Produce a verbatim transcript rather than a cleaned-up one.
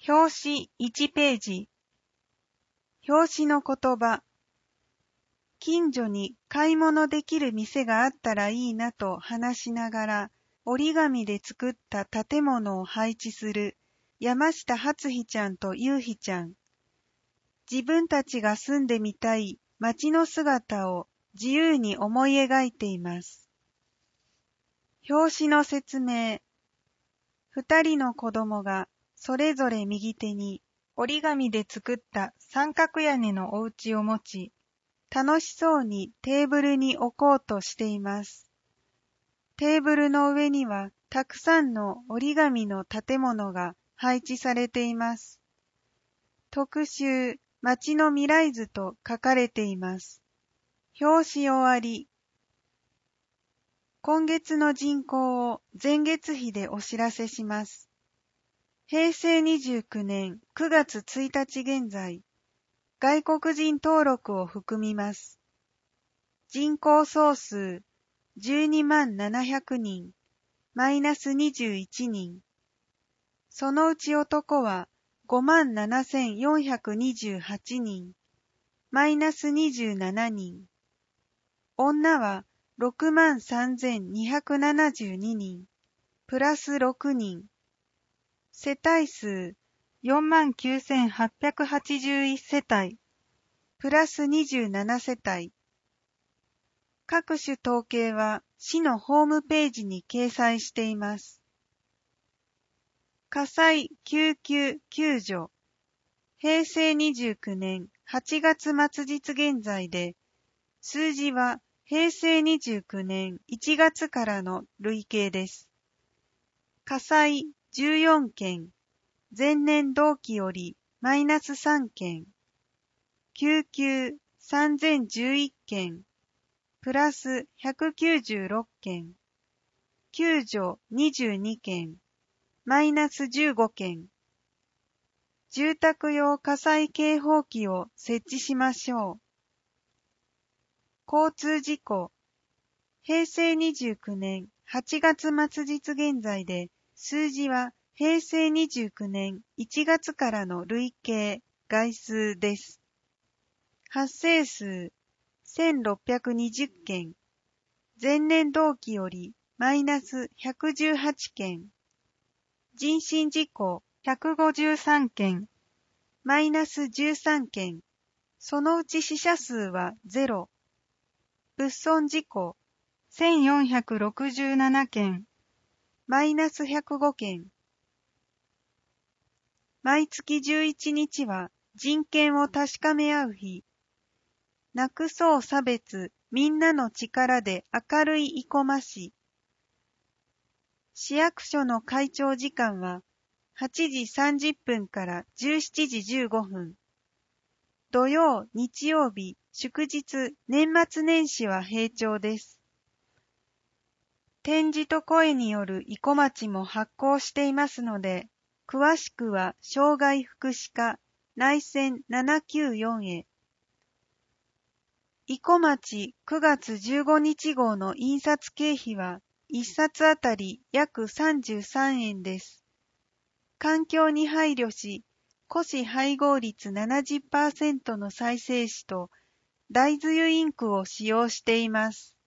表紙いちページ。表紙の言葉。近所に買い物できる店があったらいいなと話しながら、折り紙で作った建物を配置する山下初日ちゃんとゆうひちゃん。自分たちが住んでみたい街の姿を自由に思い描いています。表紙の説明。二人の子供がそれぞれ右手に折り紙で作った三角屋根のお家を持ち、楽しそうにテーブルに置こうとしています。テーブルの上にはたくさんの折り紙の建物が配置されています。特集、街の未来図と書かれています。表紙終わり。今月の人口を前月比でお知らせします。へいせいにじゅうきゅうねんくがつついたち現在、外国人登録を含みます。人口総数じゅうにまんななひゃくにん、マイナスにじゅういちにん。そのうち男はごまんななせんよんひゃくにじゅうはちにん、マイナスにじゅうななにん。女はろくまんさんぜんにひゃくななじゅうににん、プラスろくにん。世帯数よんまんきゅうせんはっぴゃくはちじゅういち世帯、プラスにじゅうなな世帯。各種統計は市のホームページに掲載しています。火災救急救助。へいせいにじゅうきゅうねんはちがつ末日現在で、数字はへいせいにじゅうきゅうねんいちがつからの累計です。火災じゅうよんけん、前年同期よりマイナスさんけん、救急さんぜんじゅういっけん、プラスひゃくきゅうじゅうろっけん、救助にじゅうにけん、マイナスじゅうごけん。住宅用火災警報器を設置しましょう。交通事故。へいせいにじゅうきゅうねんはちがつ末日現在で、数字はへいせいにじゅうきゅうねんいちがつからの累計概数です。発生数せんろっぴゃくにじゅっけん、前年同期よりマイナスひゃくじゅうはちけん、人身事故ひゃくごじゅうさんけん、マイナスじゅうさんけん、そのうち死者数はゼロ、物損事故せんよんひゃくろくじゅうななけん、マイナスひゃくごけん。毎月じゅういちにちは人権を確かめ合う日。なくそう差別、みんなの力で明るい生駒市。市役所の会長時間ははちじさんじゅっぷんからじゅうしちじじゅうごふん。土曜、日曜日、祝日、年末年始は閉庁です。点字と声による生駒町も発行していますので、詳しくは障害福祉課内線ななきゅうよんへ。生駒町くがつじゅうごにち号の印刷経費はいっさつあたり約さんじゅうさんえんです。環境に配慮し、古紙配合率 ななじゅっパーセント の再生紙と大豆油インクを使用しています。